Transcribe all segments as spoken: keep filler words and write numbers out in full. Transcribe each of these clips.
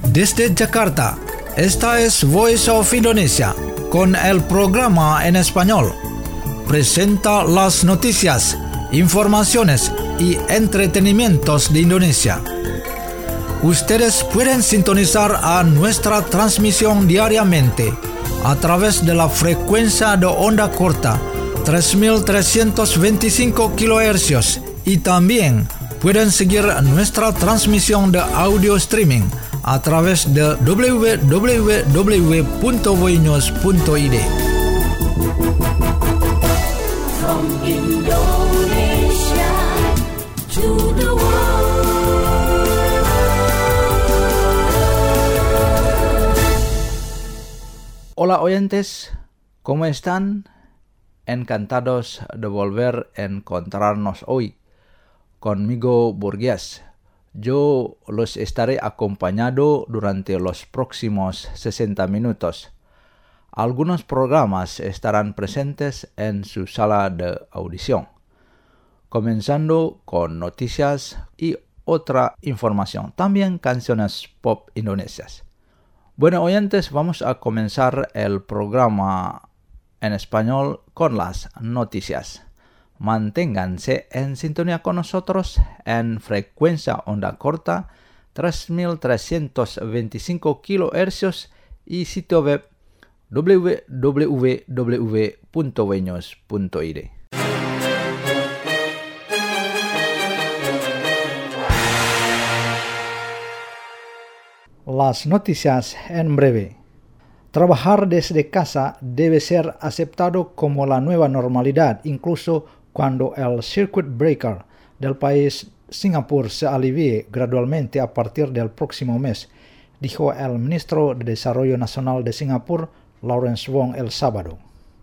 Desde Jakarta, esta es Voice of Indonesia, con el programa en español. Presenta las noticias, informaciones y entretenimientos de Indonesia. Ustedes pueden sintonizar a nuestra transmisión diariamente a través de la frecuencia de onda corta tres mil trescientos veinticinco kilohercios y también pueden seguir nuestra transmisión de audio streaming a través de w w w punto voinews punto i d. From Indonesia to the world. Hola oyentes, ¿cómo están? Encantados de volver a encontrarnos hoy. Conmigo Burgués. Yo los estaré acompañando durante los próximos sesenta minutos. Algunos programas estarán presentes en su sala de audición, comenzando con noticias y otra información, también canciones pop indonesias. Bueno, oyentes, vamos a comenzar el programa en español con las noticias. Manténganse en sintonía con nosotros en frecuencia onda corta tres mil trescientos veinticinco kilohercios y sitio web w w w punto voinews punto i d. Las noticias en breve. Trabajar desde casa debe ser aceptado como la nueva normalidad, incluso cuando el circuit breaker del país Singapur se alivie gradualmente a partir del próximo mes, dijo el ministro de Desarrollo Nacional de Singapur, Lawrence Wong, el sábado.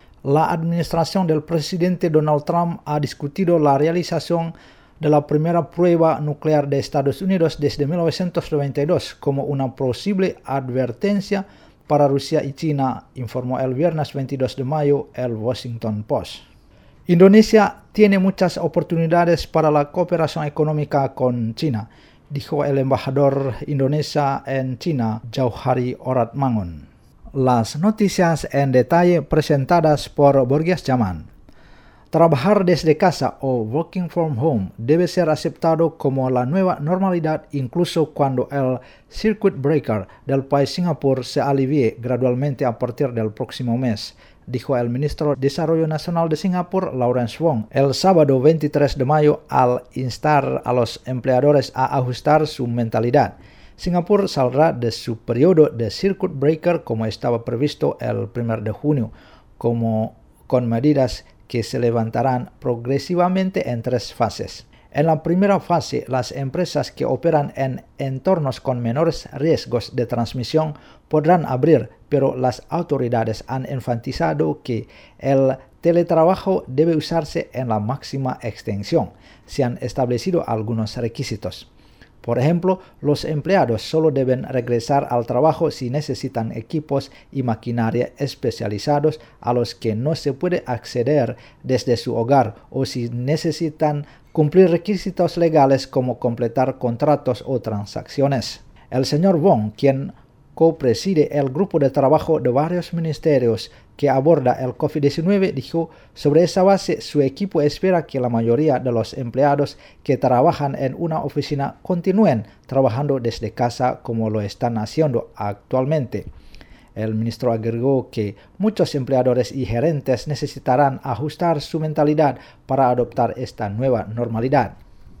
La administración del presidente Donald Trump ha discutido la realización de la primera prueba nuclear de Estados Unidos desde mil novecientos noventa y dos como una posible advertencia para Rusia y China, informó el viernes veintidós de mayo el Washington Post. Indonesia tiene muchas oportunidades para la cooperación económica con China, dijo el embajador Indonesia en China, Jauhari Oratmangun. Las noticias en detalle presentadas por Burgués Jaman. Trabajar desde casa o working from home debe ser aceptado como la nueva normalidad incluso cuando el circuit breaker del país Singapur se alivie gradualmente a partir del próximo mes, dijo el ministro de Desarrollo Nacional de Singapur, Lawrence Wong, el sábado veintitrés de mayo al instar a los empleadores a ajustar su mentalidad. Singapur saldrá de su periodo de circuit breaker como estaba previsto el primero de junio, como con medidas que se levantarán progresivamente en tres fases. En la primera fase, las empresas que operan en entornos con menores riesgos de transmisión podrán abrir, pero las autoridades han enfatizado que el teletrabajo debe usarse en la máxima extensión. Se han establecido algunos requisitos. Por ejemplo, los empleados solo deben regresar al trabajo si necesitan equipos y maquinaria especializados a los que no se puede acceder desde su hogar o si necesitan cumplir requisitos legales como completar contratos o transacciones. El señor Wong, quien copreside el grupo de trabajo de varios ministerios que aborda el covid diecinueve, dijo: sobre esa base su equipo espera que la mayoría de los empleados que trabajan en una oficina continúen trabajando desde casa como lo están haciendo actualmente. El ministro agregó que muchos empleadores y gerentes necesitarán ajustar su mentalidad para adoptar esta nueva normalidad.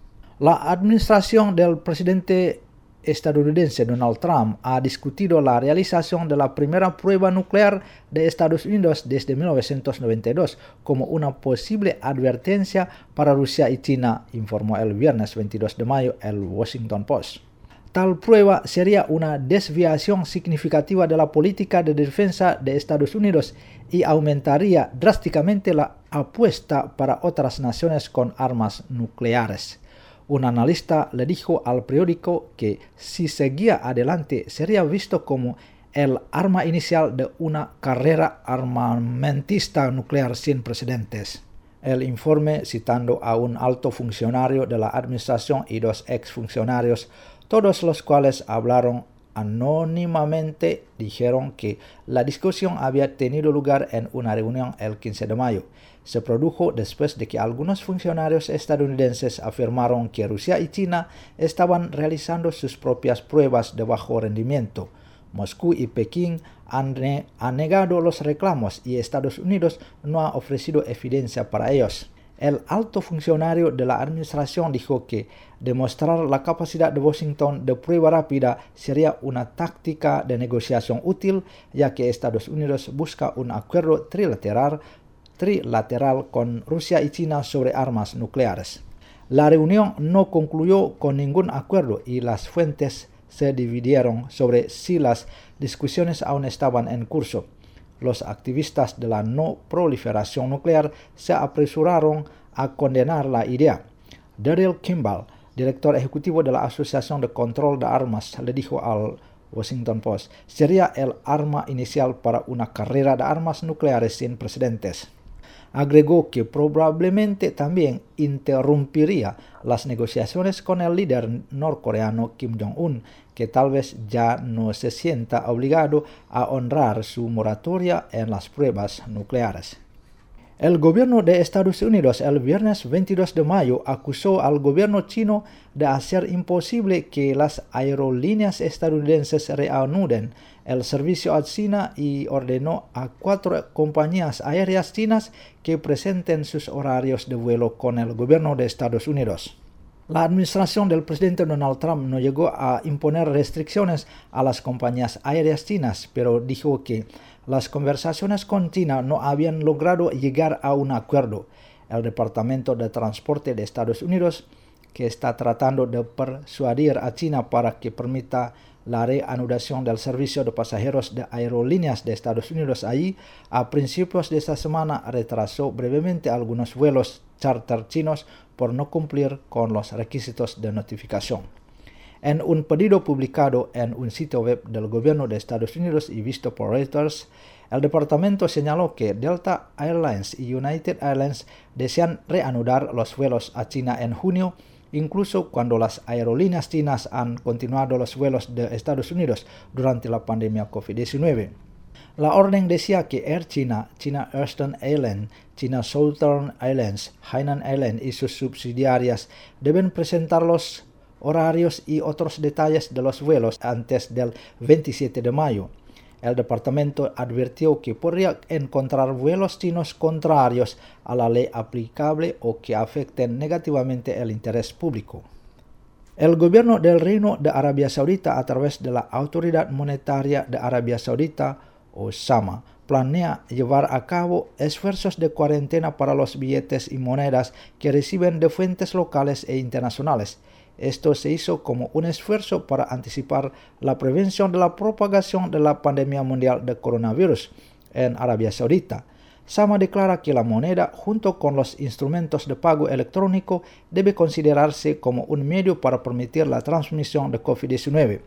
La administración del presidente estadounidense Donald Trump ha discutido la realización de la primera prueba nuclear de Estados Unidos desde mil novecientos noventa y dos como una posible advertencia para Rusia y China, informó el viernes veintidós de mayo el Washington Post. Tal prueba sería una desviación significativa de la política de defensa de Estados Unidos y aumentaría drásticamente la apuesta para otras naciones con armas nucleares. Un analista le dijo al periódico que si seguía adelante sería visto como el arma inicial de una carrera armamentista nuclear sin precedentes. El informe, citando a un alto funcionario de la administración y dos exfuncionarios, todos los cuales hablaron anónimamente dijeron que la discusión había tenido lugar en una reunión el quince de mayo. Se produjo después de que algunos funcionarios estadounidenses afirmaron que Rusia y China estaban realizando sus propias pruebas de bajo rendimiento. Moscú y Pekín han, ne- han negado los reclamos y Estados Unidos no ha ofrecido evidencia para ellos. El alto funcionario de la administración dijo que demostrar la capacidad de Washington de prueba rápida sería una táctica de negociación útil, ya que Estados Unidos busca un acuerdo trilateral, trilateral con Rusia y China sobre armas nucleares. La reunión no concluyó con ningún acuerdo y las fuentes se dividieron sobre si las discusiones aún estaban en curso. Los activistas de la no proliferación nuclear se apresuraron a condenar la idea. Daryl Kimball, director ejecutivo de la Asociación de Control de Armas, le dijo al Washington Post, sería el arma inicial para una carrera de armas nucleares sin precedentes. Agregó que probablemente también interrumpiría las negociaciones con el líder norcoreano Kim Jong-un, que tal vez ya no se sienta obligado a honrar su moratoria en las pruebas nucleares. El gobierno de Estados Unidos el viernes veintidós de mayo acusó al gobierno chino de hacer imposible que las aerolíneas estadounidenses reanuden el servicio a China y ordenó a cuatro compañías aéreas chinas que presenten sus horarios de vuelo con el gobierno de Estados Unidos. La administración del presidente Donald Trump no llegó a imponer restricciones a las compañías aéreas chinas, pero dijo que las conversaciones con China no habían logrado llegar a un acuerdo. El Departamento de Transporte de Estados Unidos, que está tratando de persuadir a China para que permita la reanudación del servicio de pasajeros de aerolíneas de Estados Unidos allí, a principios de esta semana retrasó brevemente algunos vuelos charter chinos por no cumplir con los requisitos de notificación. En un pedido publicado en un sitio web del gobierno de Estados Unidos y visto por Reuters, el departamento señaló que Delta Airlines y United Airlines desean reanudar los vuelos a China en junio, incluso cuando las aerolíneas chinas han continuado los vuelos de Estados Unidos durante la pandemia COVID diecinueve. La orden decía que Air China, China Eastern Airlines, China Southern Airlines, Hainan Airlines y sus subsidiarias deben presentar los horarios y otros detalles de los vuelos antes del veintisiete de mayo. El departamento advirtió que podría encontrar vuelos chinos contrarios a la ley aplicable o que afecten negativamente el interés público. El gobierno del Reino de Arabia Saudita, a través de la Autoridad Monetaria de Arabia Saudita, o SAMA, planea llevar a cabo esfuerzos de cuarentena para los billetes y monedas que reciben de fuentes locales e internacionales. Esto se hizo como un esfuerzo para anticipar la prevención de la propagación de la pandemia mundial de coronavirus en Arabia Saudita. SAMA declara que la moneda, junto con los instrumentos de pago electrónico, debe considerarse como un medio para permitir la transmisión de COVID diecinueve.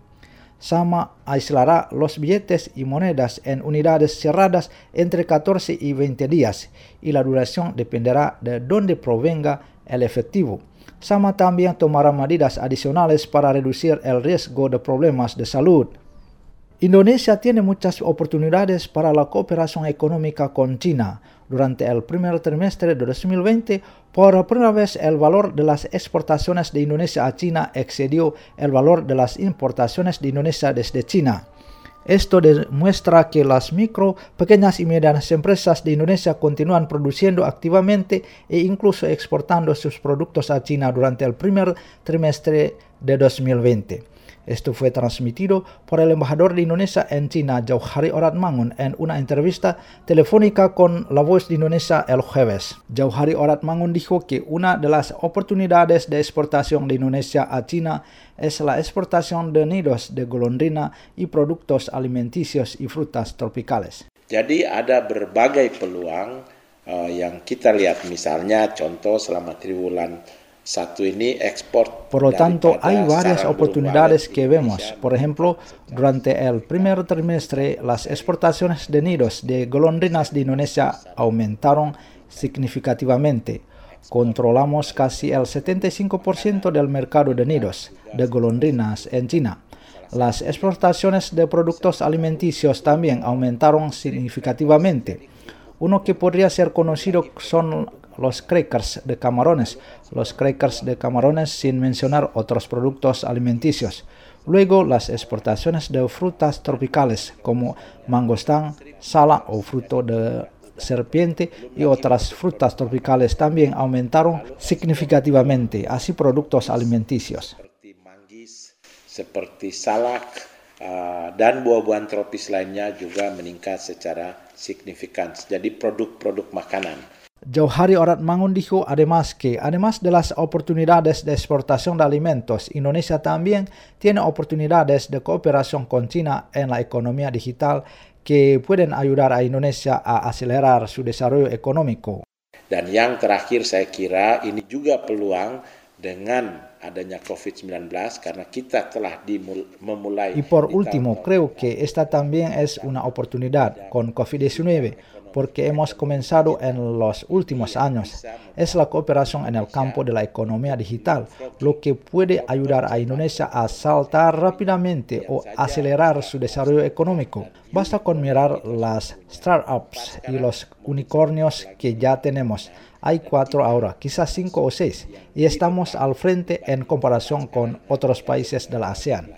SAMA aislará los billetes y monedas en unidades cerradas entre catorce y veinte días, y la duración dependerá de dónde provenga el efectivo. SAMA también tomará medidas adicionales para reducir el riesgo de problemas de salud. Indonesia tiene muchas oportunidades para la cooperación económica con China. Durante el primer trimestre de dos mil veinte, por primera vez el valor de las exportaciones de Indonesia a China excedió el valor de las importaciones de Indonesia desde China. Esto demuestra que las micro, pequeñas y medianas empresas de Indonesia continúan produciendo activamente e incluso exportando sus productos a China durante el primer trimestre de dos mil veinte. Esto fue transmitido por el embajador de Indonesia en China, Jauhari Oratmangun, en una entrevista telefónica con La Voz de Indonesia el jueves. Jauhari Oratmangun dijo que una de las oportunidades de exportación de Indonesia a China es la exportación de nidos de golondrina y productos alimenticios y frutas tropicales. Jadi ada berbagai peluang uh, yang kita lihat, misalnya contoh selama triwulan satu ini ekspor. Por lo tanto, hay varias oportunidades que vemos. Por ejemplo, durante el primer trimestre, las exportaciones de nidos de golondrinas de Indonesia aumentaron significativamente. Controlamos casi el setenta y cinco por ciento del mercado de nidos de golondrinas en China. Las exportaciones de productos alimenticios también aumentaron significativamente. Uno que podría ser conocido son los crackers de camarones, los crackers de camarones sin mencionar otros productos alimenticios. Luego, las exportaciones de frutas tropicales como mangostán, sala o fruto de serpiente y otras frutas tropicales también aumentaron significativamente, así productos alimenticios. Seperti manggis, seperti salak, uh, dan buah-buahan tropis lainnya juga meningkat secara signifikan. Jadi produk-produk makanan. Jauhari Oratmangun dijo además que, además de las oportunidades de exportación de alimentos, Indonesia también tiene oportunidades de cooperación con China en la economía digital que pueden ayudar a Indonesia a acelerar su desarrollo económico. Dan yang terakhir saya kira ini juga peluang dengan adanya covid sembilan belas karena kita telah dimul- memulai. Y por último, creo que esta también es una oportunidad con covid diecinueve, porque hemos comenzado en los últimos años. Es la cooperación en el campo de la economía digital, lo que puede ayudar a Indonesia a saltar rápidamente o acelerar su desarrollo económico. Basta con mirar las startups y los unicornios que ya tenemos. Hay cuatro ahora, quizás cinco o seis, y estamos al frente en comparación con otros países de la ASEAN.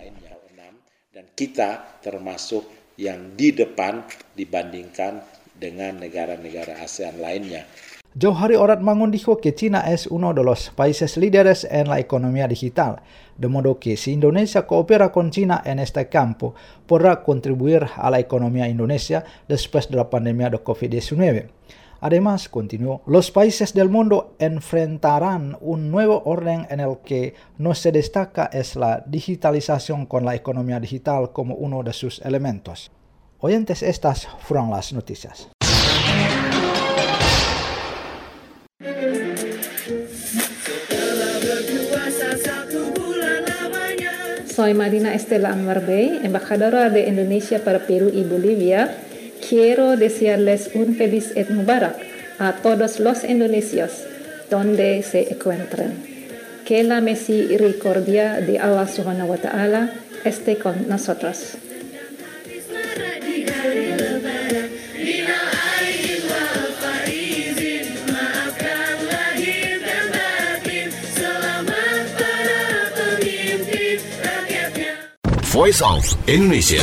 Dan kita termasuk yang di depan dibandingkan dengan negara-negara ASEAN lainnya. Jauhari Oratmangun dijo que China es uno de los países líderes en la economía digital, de modo que si Indonesia coopera con China en este campo, podrá contribuir a la economía indonesia después de la pandemia de covid diecinueve. Además, continuó, los países del mundo enfrentarán un nuevo orden en el que no se destaca es la digitalización con la economía digital como uno de sus elementos. Oyentes, estas fueron las noticias. Soy Marina Estela Anwar Bey, embajadora de Indonesia para Perú y Bolivia. Quiero desearles un feliz Eid Mubarak a todos los indonesios donde se encuentren. Que la misericordia de Allah Subhanahu wa Ta'ala esté con nosotros. Voice of Indonesia.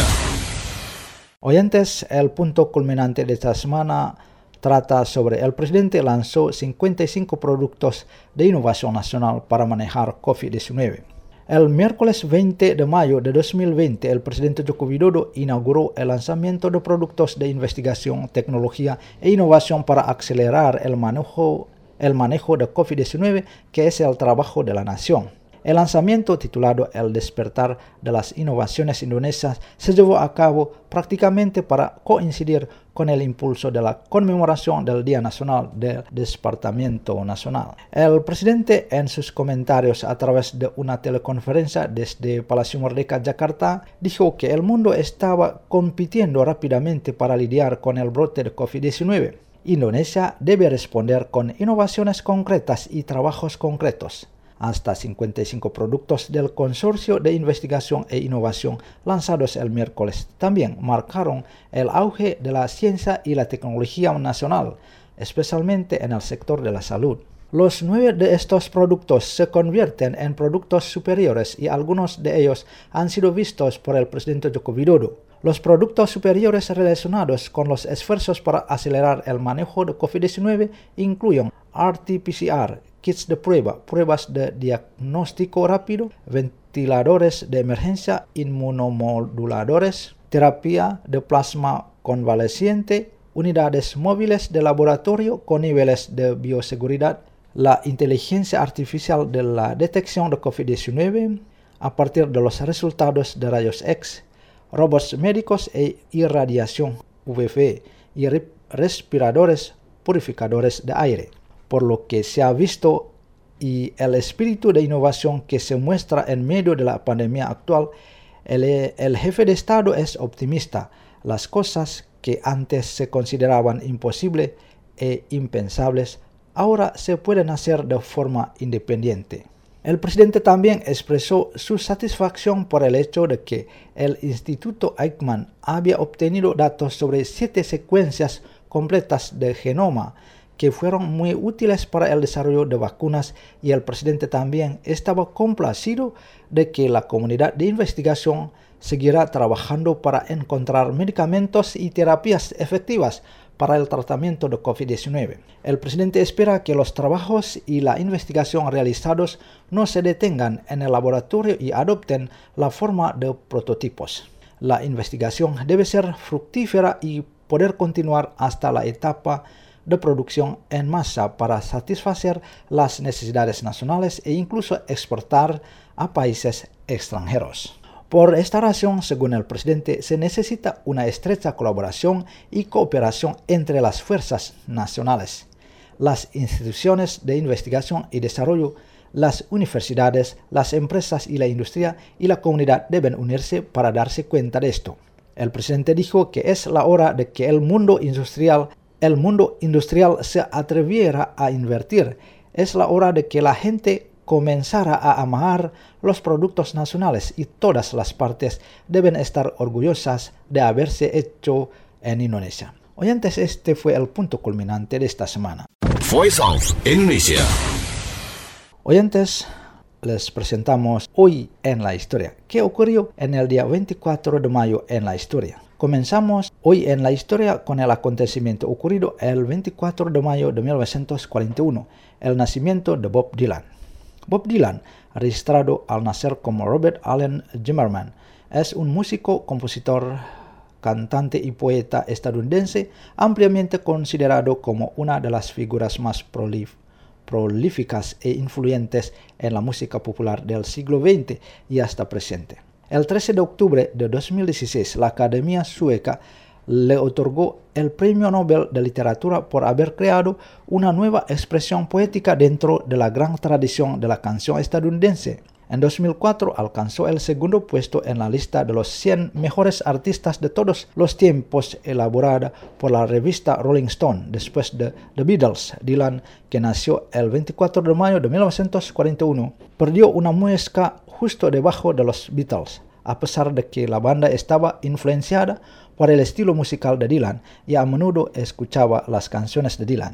Oyentes, el punto culminante de esta semana trata sobre el presidente lanzó cincuenta y cinco productos de innovación nacional para manejar covid diecinueve. El miércoles veinte de mayo de dos mil veinte, el presidente Joko Widodo inauguró el lanzamiento de productos de investigación, tecnología e innovación para acelerar el manejo, el manejo de covid diecinueve, que es el trabajo de la nación. El lanzamiento, titulado El despertar de las innovaciones indonesias, se llevó a cabo prácticamente para coincidir con el impulso de la conmemoración del Día Nacional del Despertamiento Nacional. El presidente, en sus comentarios a través de una teleconferencia desde Palacio Merdeka, Jakarta, dijo que el mundo estaba compitiendo rápidamente para lidiar con el brote de covid diecinueve. Indonesia debe responder con innovaciones concretas y trabajos concretos. Hasta cincuenta y cinco productos del Consorcio de Investigación e Innovación lanzados el miércoles también marcaron el auge de la ciencia y la tecnología nacional, especialmente en el sector de la salud. Los nueve de estos productos se convierten en productos superiores y algunos de ellos han sido vistos por el presidente Joko Widodo. Los productos superiores relacionados con los esfuerzos para acelerar el manejo de covid diecinueve incluyen R T P C R, kits de prueba, pruebas de diagnóstico rápido, ventiladores de emergencia, inmunomoduladores, terapia de plasma convaleciente, unidades móviles de laboratorio con niveles de bioseguridad, la inteligencia artificial de la detección de covid diecinueve a partir de los resultados de rayos X, robots médicos e irradiación U V B y respiradores purificadores de aire. Por lo que se ha visto y el espíritu de innovación que se muestra en medio de la pandemia actual, el, el jefe de Estado es optimista. Las cosas que antes se consideraban imposibles e impensables ahora se pueden hacer de forma independiente. El presidente también expresó su satisfacción por el hecho de que el Instituto Eichmann había obtenido datos sobre siete secuencias completas de genoma que fueron muy útiles para el desarrollo de vacunas, y el presidente también estaba complacido de que la comunidad de investigación seguirá trabajando para encontrar medicamentos y terapias efectivas para el tratamiento de COVID diecinueve. El presidente espera que los trabajos y la investigación realizados no se detengan en el laboratorio y adopten la forma de prototipos. La investigación debe ser fructífera y poder continuar hasta la etapa de producción en masa para satisfacer las necesidades nacionales e incluso exportar a países extranjeros. Por esta razón, según el presidente, se necesita una estrecha colaboración y cooperación entre las fuerzas nacionales, las instituciones de investigación y desarrollo, las universidades, las empresas y la industria y la comunidad deben unirse para darse cuenta de esto. El presidente dijo que es la hora de que el mundo industrial, el mundo industrial se atreviera a invertir. Es la hora de que la gente comenzara a amar los productos nacionales y todas las partes deben estar orgullosas de haberse hecho en Indonesia. Oyentes, este fue el punto culminante de esta semana. Voice of Indonesia. Oyentes, les presentamos hoy en la historia. ¿Qué ocurrió en el día veinticuatro de mayo en la historia? Comenzamos hoy en la historia con el acontecimiento ocurrido el veinticuatro de mayo de mil novecientos cuarenta y uno, el nacimiento de Bob Dylan. Bob Dylan, registrado al nacer como Robert Allen Zimmerman, es un músico, compositor, cantante y poeta estadounidense ampliamente considerado como una de las figuras más prolíficas prolíficas e influyentes en la música popular del siglo veinte y hasta presente. El trece de octubre de dos mil dieciséis, la Academia Sueca le otorgó el Premio Nobel de Literatura por haber creado una nueva expresión poética dentro de la gran tradición de la canción estadounidense. En dos mil cuatro alcanzó el segundo puesto en la lista de los cien mejores artistas de todos los tiempos elaborada por la revista Rolling Stone después de The Beatles. Dylan, que nació el veinticuatro de mayo de mil novecientos cuarenta y uno, perdió una muesca justo debajo de los Beatles, a pesar de que la banda estaba influenciada por el estilo musical de Dylan y a menudo escuchaba las canciones de Dylan.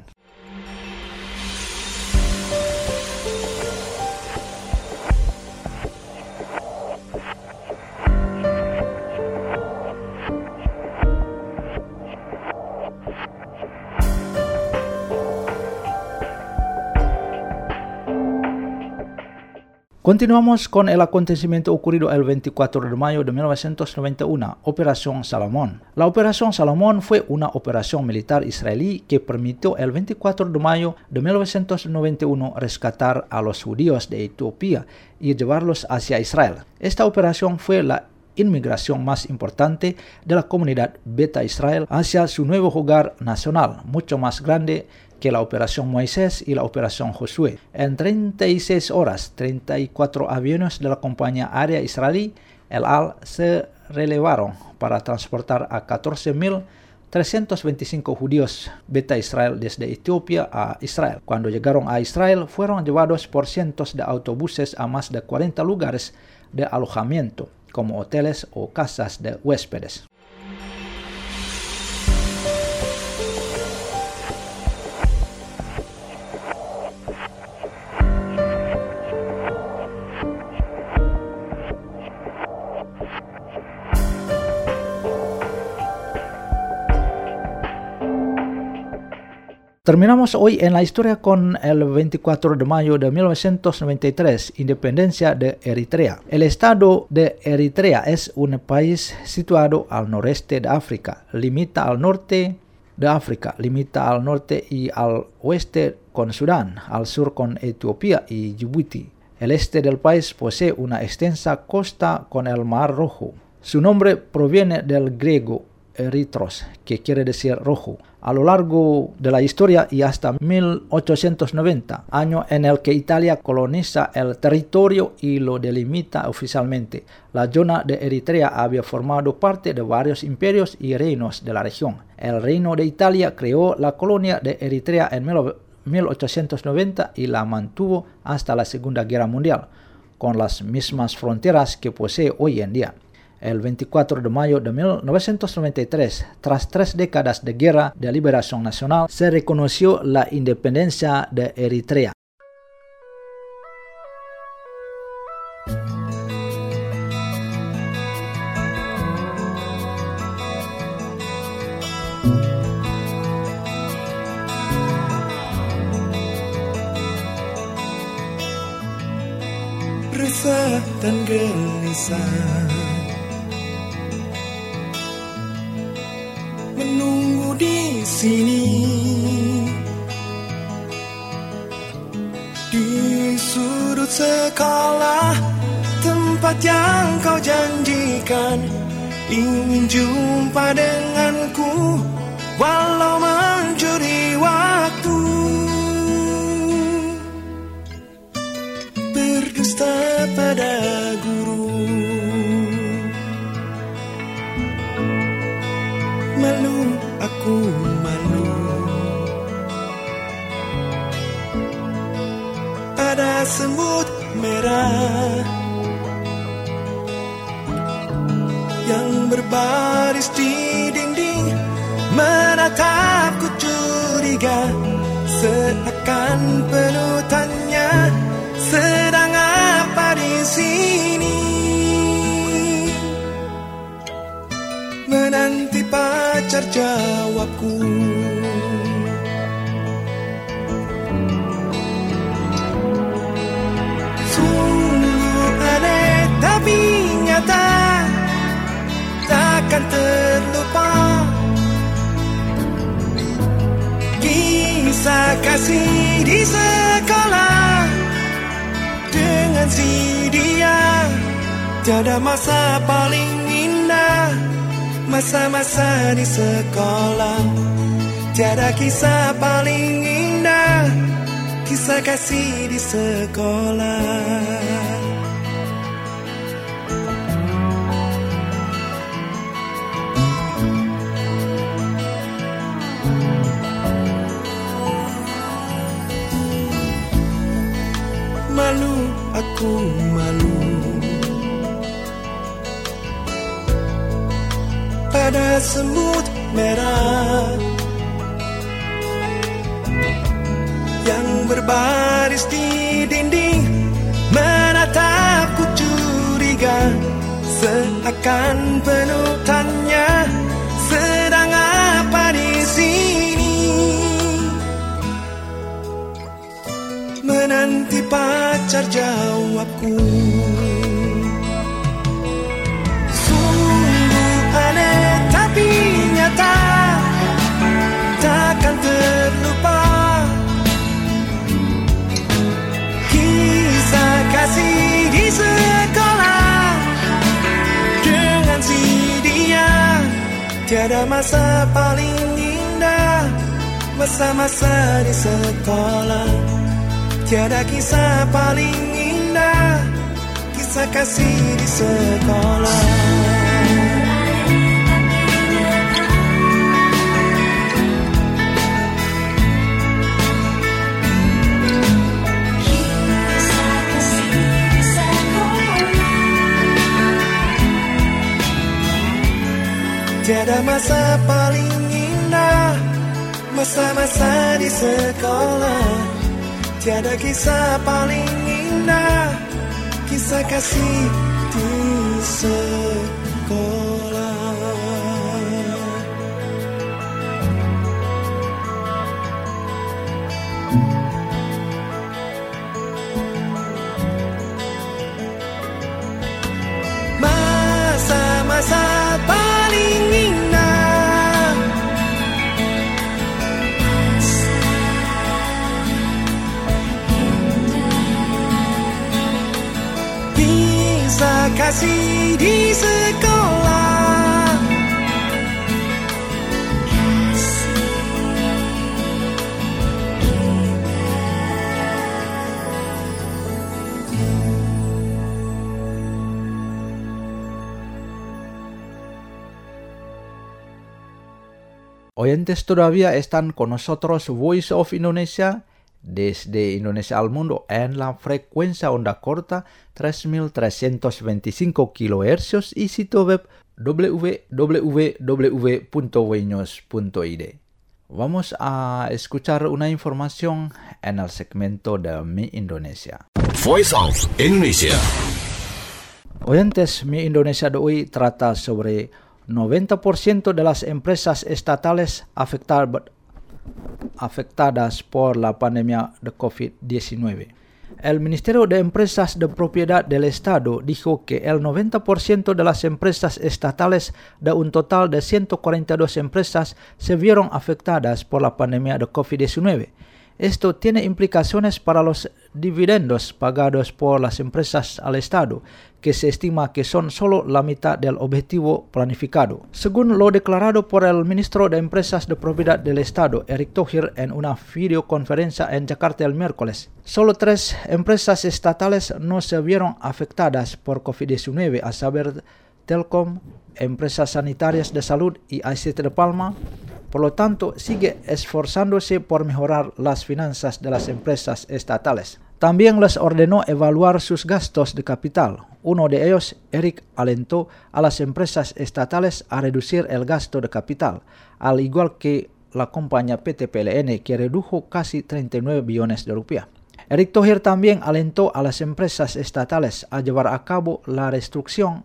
Continuamos con el acontecimiento ocurrido el veinticuatro de mayo de mil novecientos noventa y uno, Operación Salomón. La Operación Salomón fue una operación militar israelí que permitió el veinticuatro de mayo de mil novecientos noventa y uno rescatar a los judíos de Etiopía y llevarlos hacia Israel. Esta operación fue la inmigración más importante de la comunidad Beta Israel hacia su nuevo hogar nacional, mucho más grande que la Operación Moisés y la Operación Josué. En treinta y seis horas, treinta y cuatro aviones de la compañía aérea israelí, el Al, se relevaron para transportar a catorce mil trescientos veinticinco judíos Beta Israel desde Etiopía a Israel. Cuando llegaron a Israel, fueron llevados por cientos de autobuses a más de cuarenta lugares de alojamiento, como hoteles o casas de huéspedes. Terminamos hoy en la historia con el veinticuatro de mayo de mil novecientos noventa y tres, independencia de Eritrea. El estado de Eritrea es un país situado al noreste de África, limita al norte de África, limita al norte y al oeste con Sudán, al sur con Etiopía y Djibouti. El este del país posee una extensa costa con el Mar Rojo. Su nombre proviene del griego Eritros, que quiere decir rojo. A lo largo de la historia y hasta mil ochocientos noventa, año en el que Italia coloniza el territorio y lo delimita oficialmente, la zona de Eritrea había formado parte de varios imperios y reinos de la región. El reino de Italia creó la colonia de Eritrea en mil ochocientos noventa y la mantuvo hasta la Segunda Guerra Mundial, con las mismas fronteras que posee hoy en día. El veinticuatro de mayo de mil novecientos noventa y tres, tras tres décadas de guerra de liberación nacional, se reconoció la independencia de Eritrea. Resah dan gelisah menunggu di sini, di sudut sekolah, tempat yang kau janjikan, ingin jumpa denganku walau mencuri waktu. Berdusta pada guru, malu aku malu. Ada semut merah yang berbaris di dinding, menatapku curiga, seakan penuh tanya, sedang apa di sini? Menanti pacar jawabku. Sungguh aneh tapi nyata, takkan terlupa kisah kasih di sekolah dengan si dia. Tiada masa paling indah, masa-masa di sekolah. Tiada kisah paling indah, kisah kasih di sekolah. Malu aku malu pada semut merah yang berbaris di dinding, menatapku curiga, seakan penuh tanya, sedang apa di sini? Menanti pacar jawabku. Sungguh aneh tapi nyata, takkan terlupa kisah kasih di sekolah dengan si dia. Tiada masa paling indah, masa-masa di sekolah. Tiada kisah paling indah, kisah kasih di sekolah. Tiada masa paling indah, masa-masa di sekolah. Tiada kisah paling indah, kisah kasih di sekolah. Masa-masa paling indah, kisah kasih di sekolah. Oyentes todavía están con nosotros Voice of Indonesia Desde Indonesia al mundo en la frecuencia onda corta tres mil trescientos veinticinco kilohercios y sitio web w w w punto wenews punto i d. Vamos a escuchar una información en el segmento de Mi Indonesia. Voice of Indonesia. Oyentes, Mi Indonesia de hoy trata sobre noventa por ciento de las empresas estatales afectar, afectadas por la pandemia de COVID diecinueve. El Ministerio de Empresas de Propiedad del Estado dijo que el noventa por ciento de las empresas estatales de un total de ciento cuarenta y dos empresas se vieron afectadas por la pandemia de COVID diecinueve. Esto tiene implicaciones para los dividendos pagados por las empresas al Estado, que se estima que son solo la mitad del objetivo planificado. Según lo declarado por el ministro de Empresas de Propiedad del Estado, Erick Thohir, en una videoconferencia en Jakarta el miércoles, solo tres empresas estatales no se vieron afectadas por COVID diecinueve, a saber, Telkom, Empresas Sanitarias de Salud y I C T de Palma. Por lo tanto, sigue esforzándose por mejorar las finanzas de las empresas estatales. También les ordenó evaluar sus gastos de capital. Uno de ellos, Erick, alentó a las empresas estatales a reducir el gasto de capital, al igual que la compañía P T P L N, que redujo casi treinta y nueve billones de rupias. Erick Thohir también alentó a las empresas estatales a llevar a cabo la reestructuración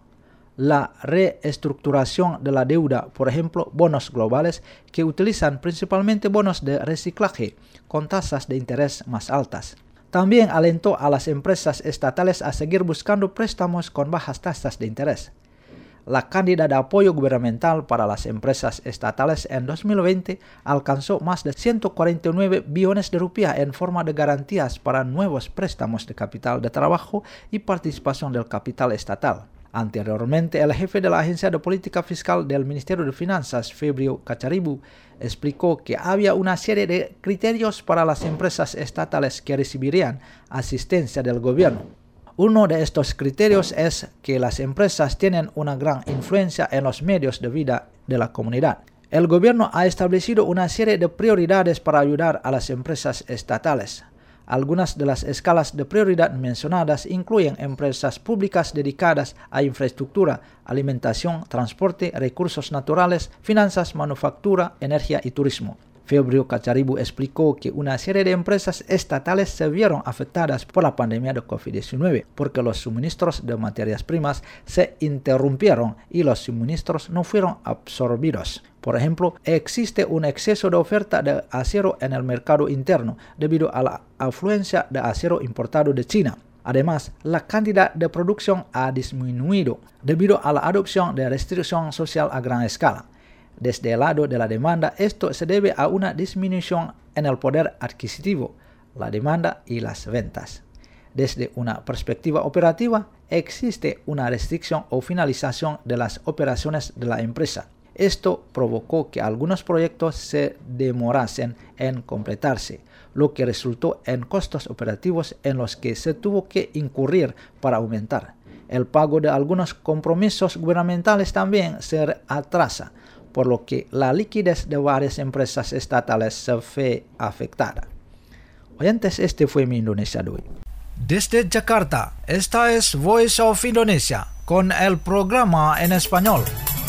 la reestructuración de la deuda, por ejemplo, bonos globales que utilizan principalmente bonos de reciclaje con tasas de interés más altas. También alentó a las empresas estatales a seguir buscando préstamos con bajas tasas de interés. La cantidad de apoyo gubernamental para las empresas estatales en dos mil veinte alcanzó más de ciento cuarenta y nueve billones de rupias en forma de garantías para nuevos préstamos de capital de trabajo y participación del capital estatal. Anteriormente, el jefe de la Agencia de Política Fiscal del Ministerio de Finanzas, Febrio Cacharibu, explicó que había una serie de criterios para las empresas estatales que recibirían asistencia del gobierno. Uno de estos criterios es que las empresas tienen una gran influencia en los medios de vida de la comunidad. El gobierno ha establecido una serie de prioridades para ayudar a las empresas estatales. Algunas de las escalas de prioridad mencionadas incluyen empresas públicas dedicadas a infraestructura, alimentación, transporte, recursos naturales, finanzas, manufactura, energía y turismo. Febrio Cacharibu explicó que una serie de empresas estatales se vieron afectadas por la pandemia de COVID diecinueve porque los suministros de materias primas se interrumpieron y los suministros no fueron absorbidos. Por ejemplo, existe un exceso de oferta de acero en el mercado interno debido a la afluencia de acero importado de China. Además, la cantidad de producción ha disminuido debido a la adopción de restricción social a gran escala. Desde el lado de la demanda, esto se debe a una disminución en el poder adquisitivo, la demanda y las ventas. Desde una perspectiva operativa, existe una restricción o finalización de las operaciones de la empresa. Esto provocó que algunos proyectos se demorasen en completarse, lo que resultó en costos operativos en los que se tuvo que incurrir para aumentar. El pago de algunos compromisos gubernamentales también se atrasa, por lo que la liquidez de varias empresas estatales se ve afectada. Oyentes, este fue Mi Indonesia de hoy. Desde Jakarta, esta es Voice of Indonesia con el programa en español.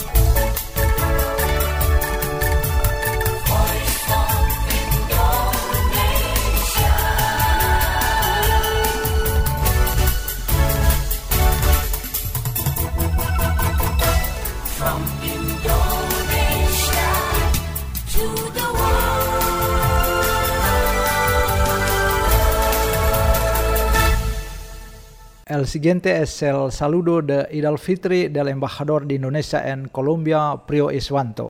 El siguiente es el saludo de Idul al-Fitri del embajador de Indonesia en Colombia, Prio Iswanto.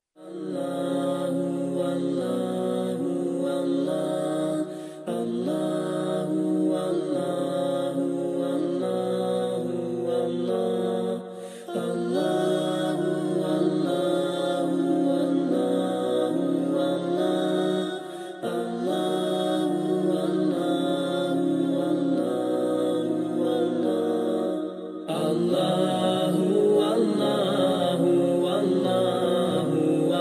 Allahu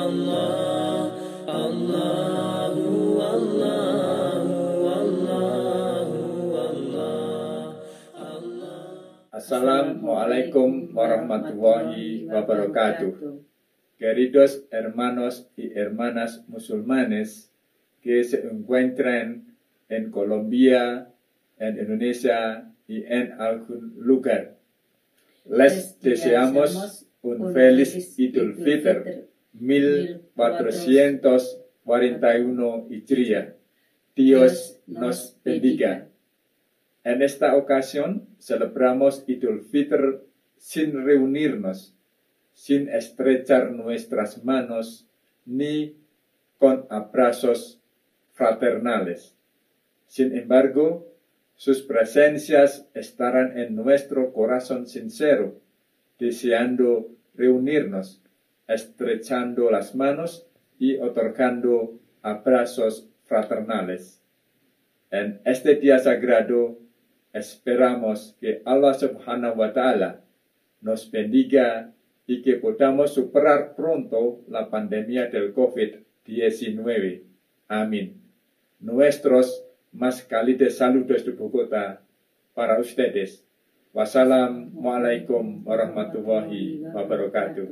Assalamualaikum warahmatullahi wabarakatuh. Queridos hermanos y hermanas musulmanes que se encuentran en Colombia, en Indonesia y en algún lugar. Les deseamos un feliz Idul Fitr mil cuatrocientos cuarenta y uno Hijriah. Dios nos bendiga. En esta ocasión celebramos Idul Fitr sin reunirnos, sin estrechar nuestras manos, ni con abrazos fraternales. Sin embargo, sus presencias estarán en nuestro corazón sincero, deseando reunirnos, estrechando las manos y otorgando abrazos fraternales. En este día sagrado, esperamos que Allah Subhanahu wa Ta'ala nos bendiga y que podamos superar pronto la pandemia del COVID diecinueve. Amén. Nuestros más cálidos saludos de Bogotá para ustedes. Wassalamualaikum warahmatullahi wabarakatuh.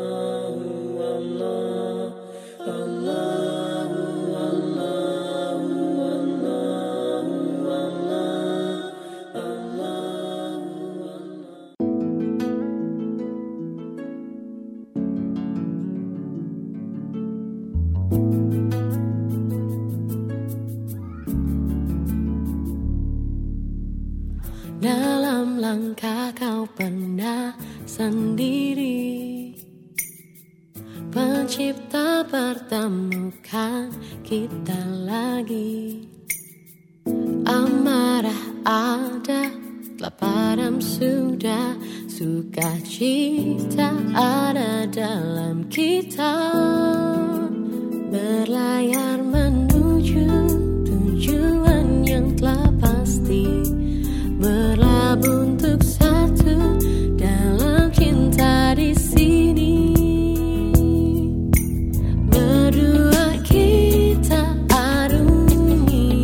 Dalam langkah kau pernah sendiri, Pencipta pertemukan kita lagi. Amarah ada, telah padam sudah, sukacita ada dalam kita. Berlayar menuju tujuan yang telah pasti, berlabuh untuk satu dalam cinta di sini. Berdua kita arungi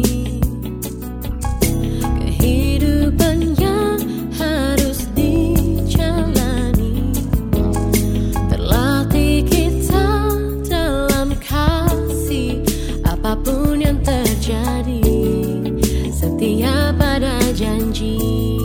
kehidupan yang harus dijalani. Terlatih kita dalam kasih, apapun yang terjadi, setia pada janji.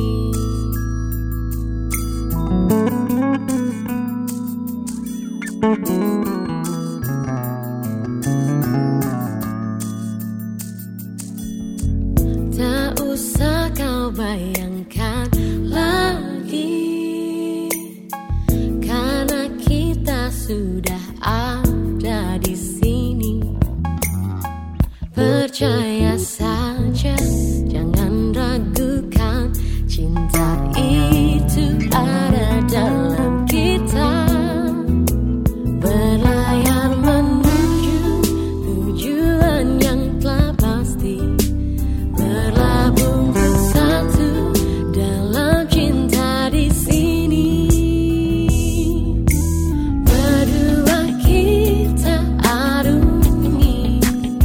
Tak usah kau bayangkan lagi, karena kita sudah ada di sini. Percaya saja, jangan ragukan, cinta itu ada dalam kita. Berlayar menuju tujuan yang telah pasti, berlabuh bersatu dalam cinta di sini. Berdua kita arungi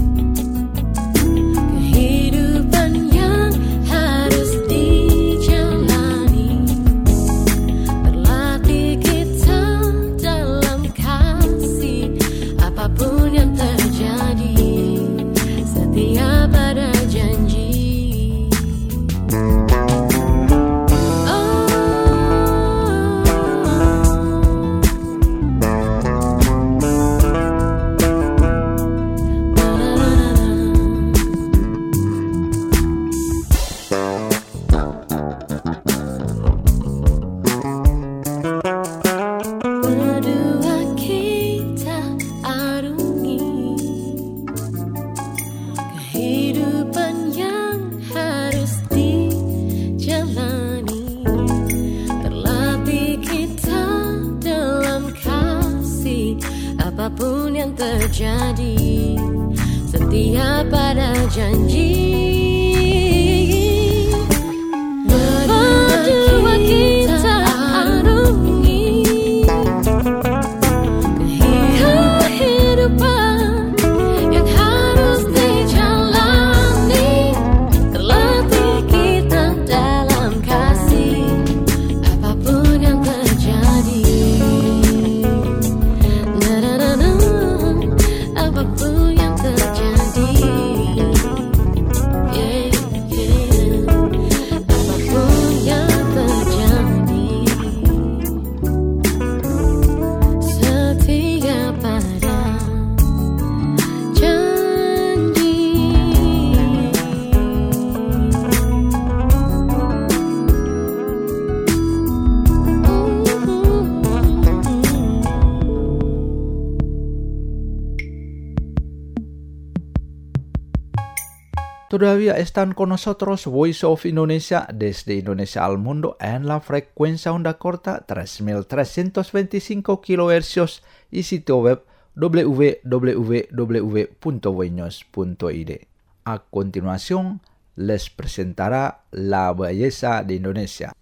kehidupan yang harus dijalani. Berlatih kita dalam kasih, apapun yang terjadi, setia pada janji. Berdua kita arungi kehidupan yang harus dijalani. Terlatih kita dalam kasih, apapun yang terjadi, setia pada janji. Berdua kita arungi kehidupan yang harus dijalani. Terlatih kita dalam kasih, Todavía están con nosotros Voice of Indonesia desde Indonesia al mundo en la frecuencia onda corta tres mil trescientos veinticinco kilohercios y sitio web w w w punto voinews punto i d. A continuación, les presentará la belleza de Indonesia.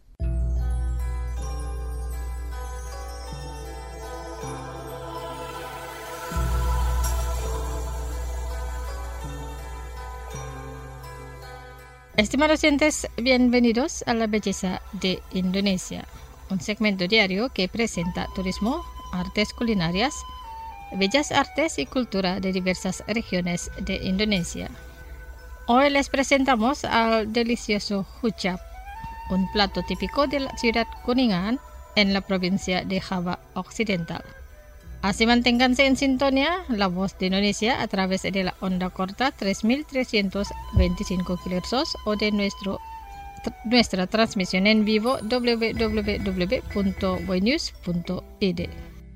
Estimados oyentes, bienvenidos a la belleza de Indonesia, un segmento diario que presenta turismo, artes culinarias, bellas artes y cultura de diversas regiones de Indonesia. Hoy les presentamos al delicioso huchap, un plato típico de la ciudad Kuningan en la provincia de Java Occidental. Así manténganse en sintonía la voz de Indonesia a través de la onda corta tres mil trescientos veinticinco kilohercios o de nuestro, tr- nuestra transmisión en vivo w w w punto voinews punto i d.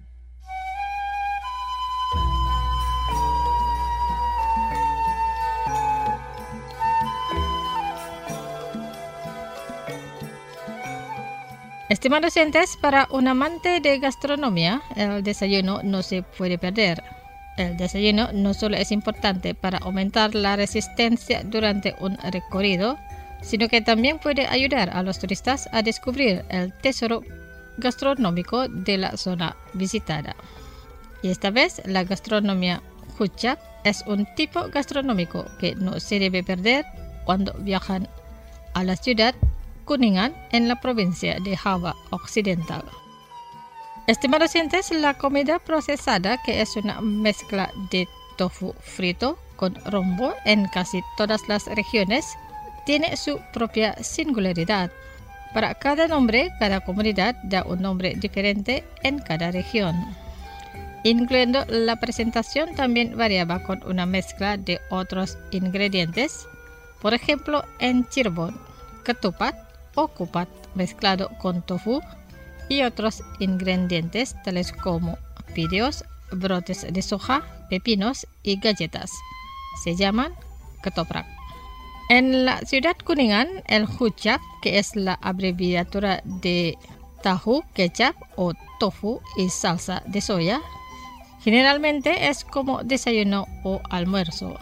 Estimados oyentes, para un amante de gastronomía, el desayuno no se puede perder. El desayuno no solo es importante para aumentar la resistencia durante un recorrido, sino que también puede ayudar a los turistas a descubrir el tesoro gastronómico de la zona visitada. Y esta vez, la gastronomía huchap es un tipo gastronómico que no se debe perder cuando viajan a la ciudad Kuningan en la provincia de Java Occidental. Estimados oyentes, la comida procesada, que es una mezcla de tofu frito con rombo en casi todas las regiones, tiene su propia singularidad. Para cada nombre, cada comunidad da un nombre diferente en cada región. Incluyendo la presentación, también variaba con una mezcla de otros ingredientes. Por ejemplo, en Cirebon, ketupat o kupat mezclado con tofu y otros ingredientes tales como fideos, brotes de soja, pepinos y galletas. Se llaman ketoprak. En la ciudad Kuningan, el huchap, que es la abreviatura de tahu, kecap o tofu y salsa de soya, generalmente es como desayuno o almuerzo.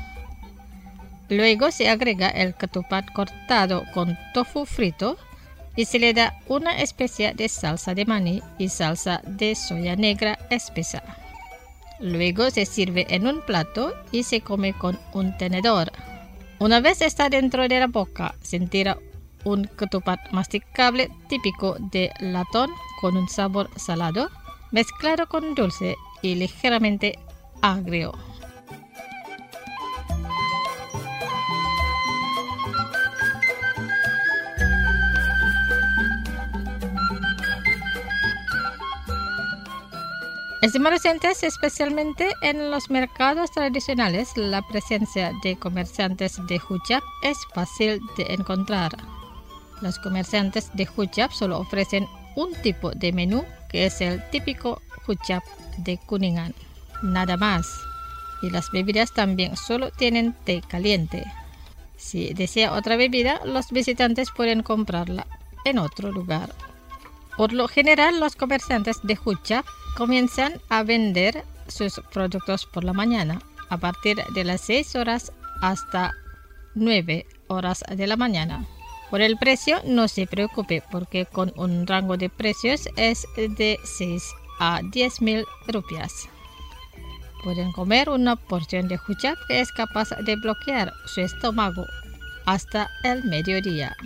Luego se agrega el ketupat cortado con tofu frito y se le da una especie de salsa de maní y salsa de soya negra espesa. Luego se sirve en un plato y se come con un tenedor. Una vez está dentro de la boca, sentirá un ketupat masticable típico de latón con un sabor salado, mezclado con dulce y ligeramente agrio. Estimados oyentes, especialmente en los mercados tradicionales, la presencia de comerciantes de huchap es fácil de encontrar. Los comerciantes de huchap solo ofrecen un tipo de menú, que es el típico huchap de Kuningan, nada más. Y las bebidas también solo tienen té caliente. Si desea otra bebida, los visitantes pueden comprarla en otro lugar. Por lo general, los comerciantes de huchap comienzan a vender sus productos por la mañana, a partir de las seis horas hasta nueve horas de la mañana. Por el precio, no se preocupe, porque con un rango de precios es de seis a diez mil rupias. Pueden comer una porción de huchap que es capaz de bloquear su estómago hasta el mediodía.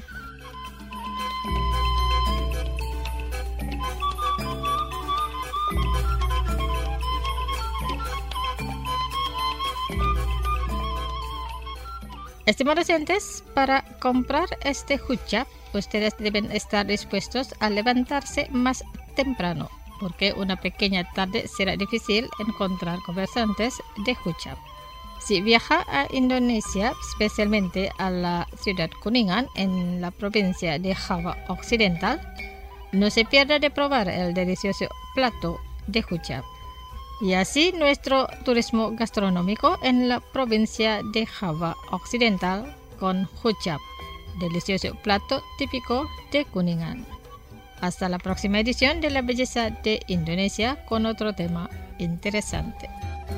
Estimados oyentes, para comprar este huchap, ustedes deben estar dispuestos a levantarse más temprano, porque una pequeña tarde será difícil encontrar comerciantes de huchap. Si viaja a Indonesia, especialmente a la ciudad Kuningan en la provincia de Java Occidental, no se pierda de probar el delicioso plato de huchap. Y así nuestro turismo gastronómico en la provincia de Java Occidental con Huchap, delicioso plato típico de Kuningan. Hasta la próxima edición de La Belleza de Indonesia con otro tema interesante.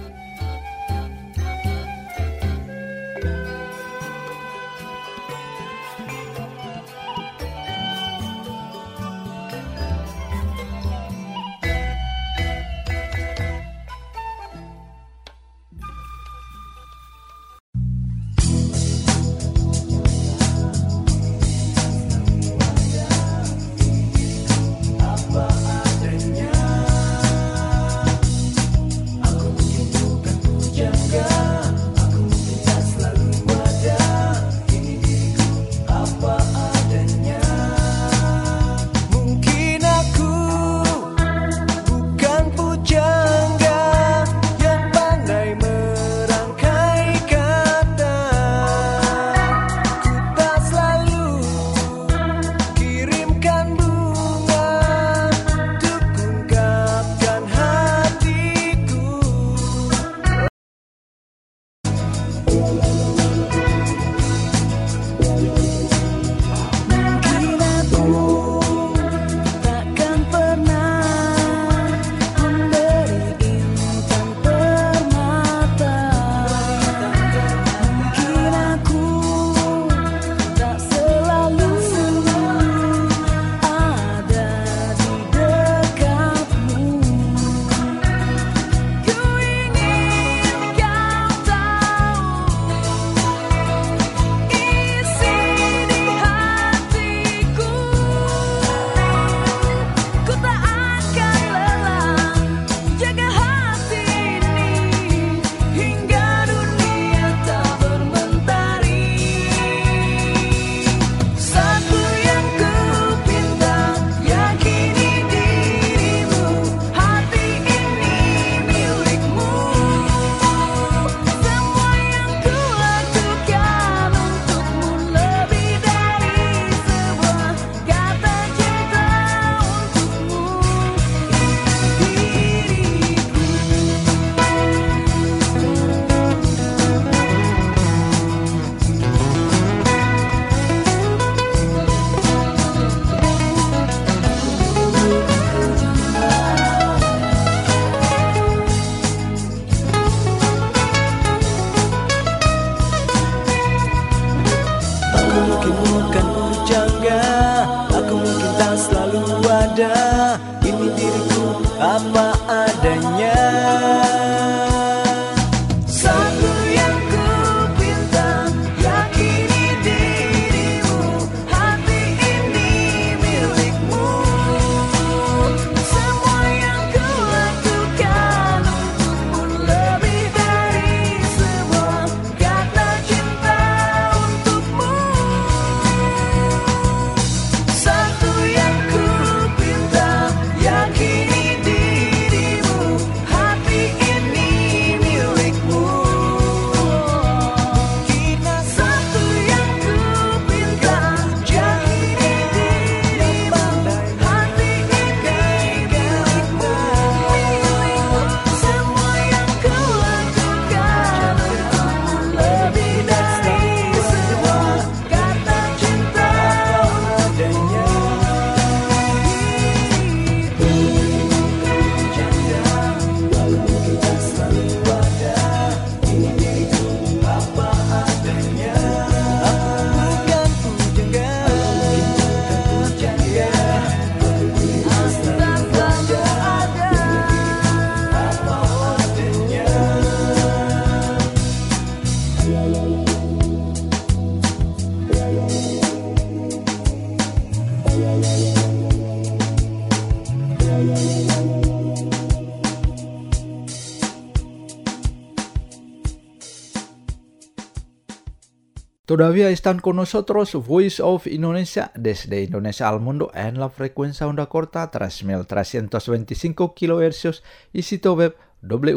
Todavía están con nosotros Voice of Indonesia desde Indonesia al mundo en la frecuencia onda corta tres mil trescientos veinticinco kilohercios y sitio web w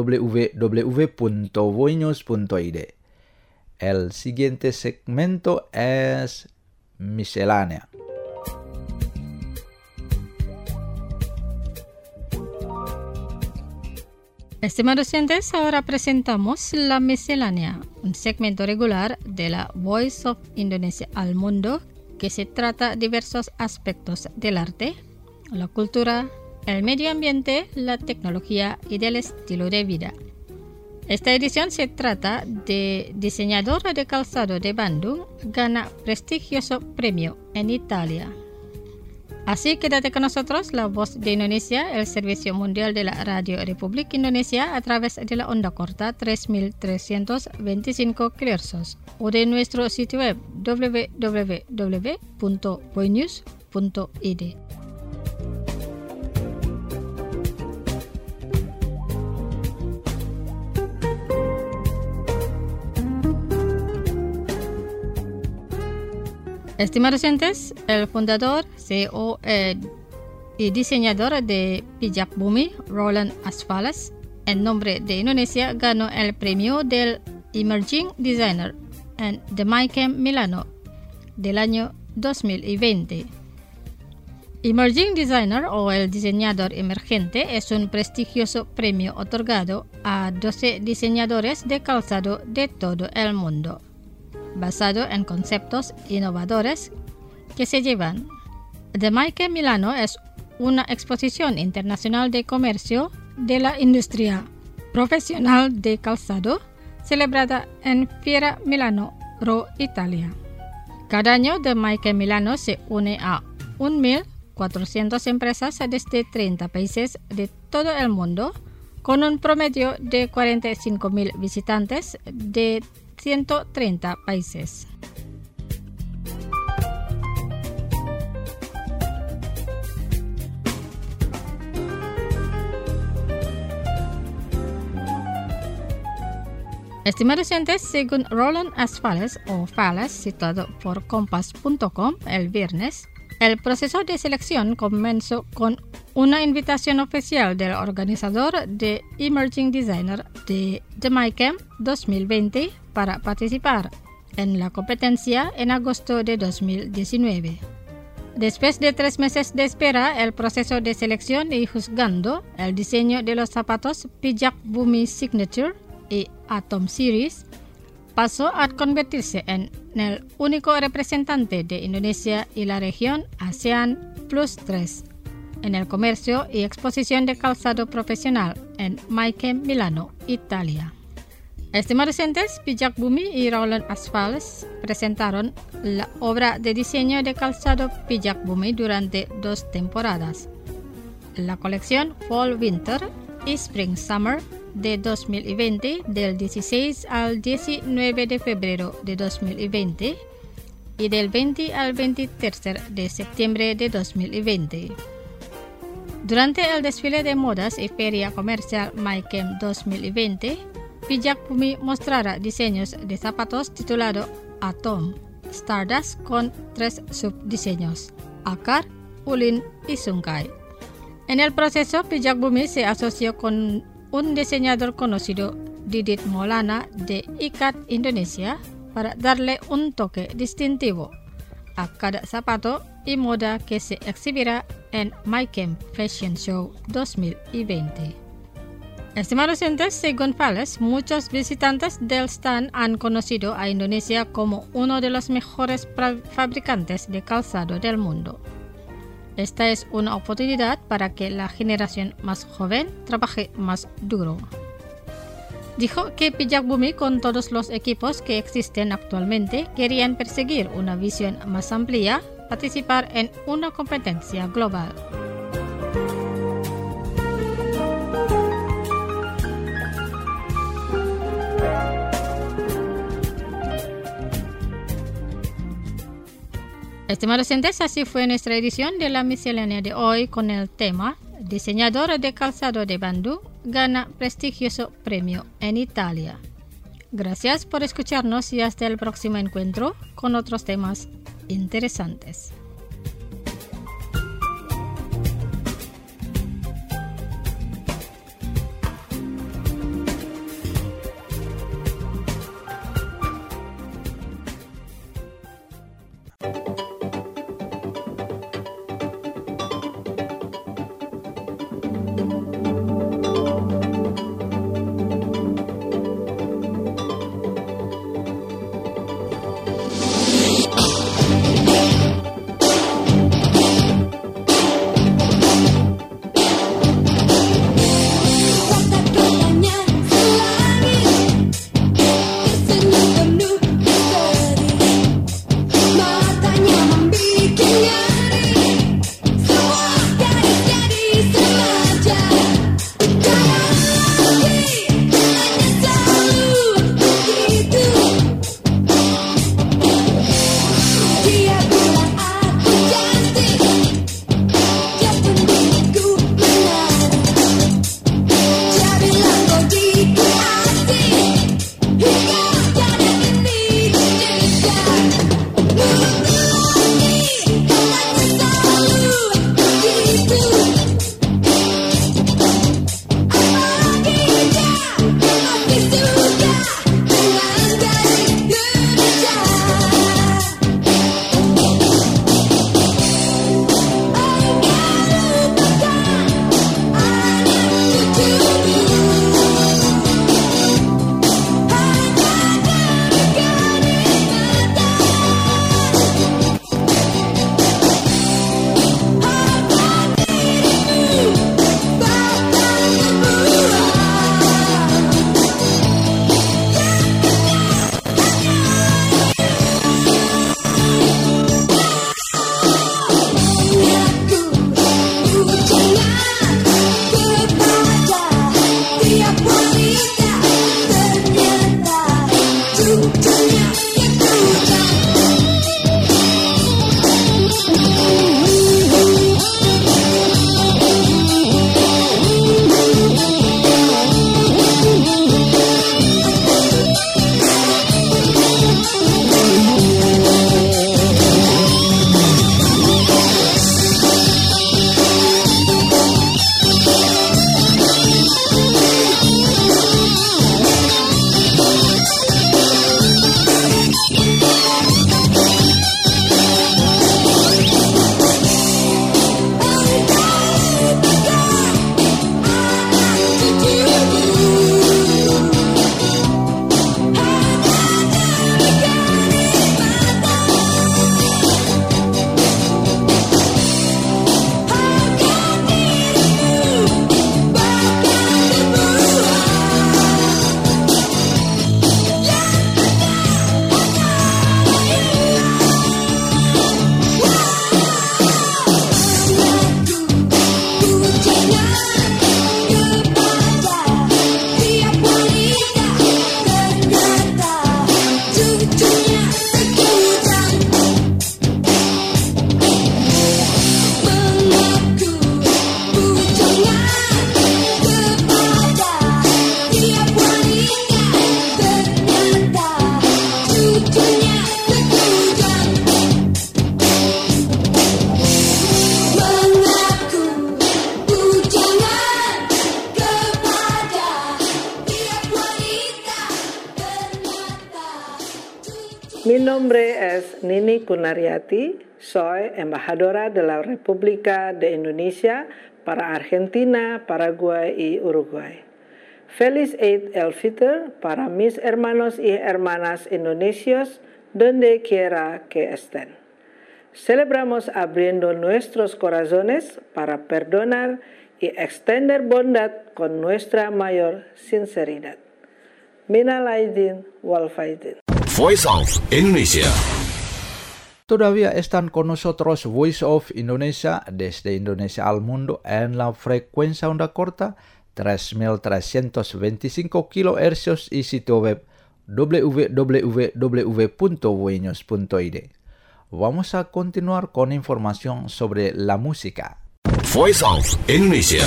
w w punto voinews punto i d. El siguiente segmento es miscelánea. Estimados oyentes, ahora presentamos La Miscelánea, un segmento regular de la Voice of Indonesia al mundo que se trata diversos aspectos del arte, la cultura, el medio ambiente, la tecnología y del estilo de vida. Esta edición se trata de diseñador de calzado de Bandung, gana prestigioso premio en Italia. Así quédate con nosotros, la Voz de Indonesia, el servicio mundial de la Radio Republik Indonesia a través de la onda corta tres mil trescientos veinticinco kilohertz o de nuestro sitio web w w w punto boynews punto i d. Estimados oyentes, el fundador, C E O eh, y diseñador de Pijak Bumi, Roland Asfales, en nombre de Indonesia, ganó el premio del Emerging Designer en The MyCamp Milano del año dos mil veinte. Emerging Designer o el diseñador emergente es un prestigioso premio otorgado a doce diseñadores de calzado de todo el mundo, basado en conceptos innovadores que se llevan. The MyCamp Milano es una exposición internacional de comercio de la industria profesional de calzado celebrada en Fiera Milano, Roma, Italia. Cada año The MyCamp Milano se une a mil cuatrocientas empresas desde treinta países de todo el mundo, con un promedio de cuarenta y cinco mil visitantes de ciento treinta países. Estimados oyentes, según Roland Asfales o Fales, citado por Kompas punto com el viernes, el proceso de selección comenzó con una invitación oficial del organizador de Emerging Designer de The MyCamp dos mil veinte para participar en la competencia en agosto de dos mil diecinueve. Después de tres meses de espera, el proceso de selección y juzgando el diseño de los zapatos Pijak Bumi Signature y Atom Series pasó a convertirse en el único representante de Indonesia y la región ASEAN Plus tres en el comercio y exposición de calzado profesional en MyCamp Milano, Italia. Estimados oyentes, Pijak Bumi y Roland Asfales presentaron la obra de diseño de calzado Pijak Bumi durante dos temporadas. La colección Fall Winter y Spring Summer de dos mil veinte del dieciséis al diecinueve de febrero de dos mil veinte y del veinte al veintitrés de septiembre de dos mil veinte. Durante el desfile de modas y feria comercial MyCamp dos mil veinte, Pijak Bumi mostrará diseños de zapatos titulado Atom Stardust con tres subdiseños, Akar, Ulin y Sungkai. En el proceso, Pijak Bumi se asoció con un diseñador conocido, Didit Maulana de Ikat Indonesia, para darle un toque distintivo a cada zapato y moda que se exhibirá en MyCamp Fashion Show dos mil veinte. Estimados oyentes, según Fales, muchos visitantes del stand han conocido a Indonesia como uno de los mejores fabricantes de calzado del mundo. Esta es una oportunidad para que la generación más joven trabaje más duro. Dijo que Pijak Bumi, con todos los equipos que existen actualmente, querían perseguir una visión más amplia, participar en una competencia global. Estimados oyentes, así fue nuestra edición de la miscelánea de hoy con el tema Diseñador de calzado de Bandung gana prestigioso premio en Italia. Gracias por escucharnos y hasta el próximo encuentro con otros temas interesantes. Mi nombre es Nini Kunariati, soy embajadora de la República de Indonesia para Argentina, Paraguay y Uruguay. Feliz Eid el-Fitr para mis hermanos y hermanas indonesios donde quiera que estén. Celebramos abriendo nuestros corazones para perdonar y extender bondad con nuestra mayor sinceridad. Minal aidin wal faidin. Voice of Indonesia. Todavía están con nosotros Voice of Indonesia desde Indonesia al mundo en la frecuencia onda corta tres mil trescientos veinticinco kilohercios y sitio web w w w punto voinews punto i d. Vamos a continuar con información sobre la música. Voice of Indonesia.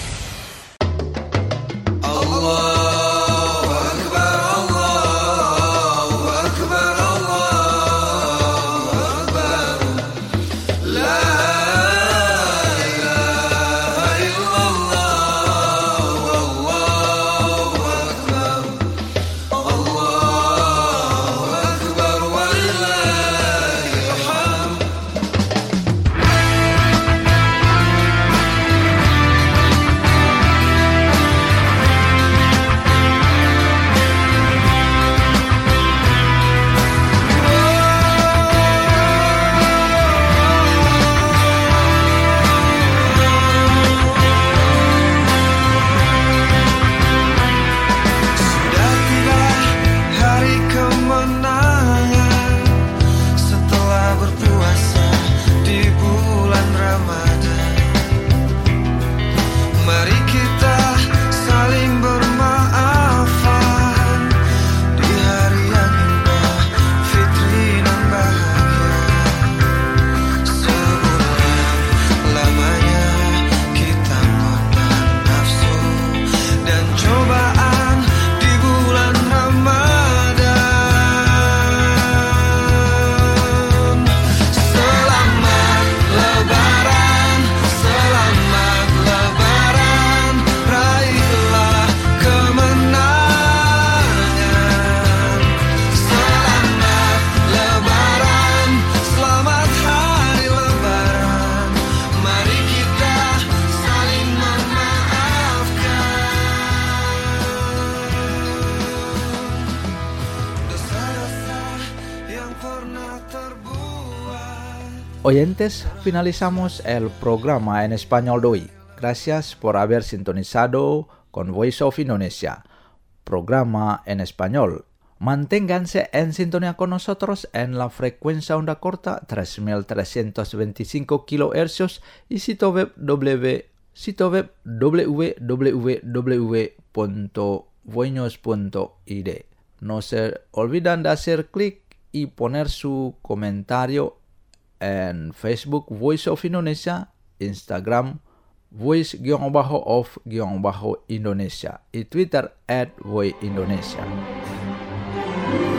Oyentes, finalizamos el programa en español de hoy. Gracias por haber sintonizado con Voice of Indonesia, programa en español. Manténganse en sintonía con nosotros en la frecuencia onda corta tres mil trescientos veinticinco kilohercios y sitio web w sitio web w w w punto voinews punto i d. No se olviden de hacer clic y poner su comentario en Facebook Voice of Indonesia, Instagram Voice-of-Indonesia y Twitter at Voice Indonesia.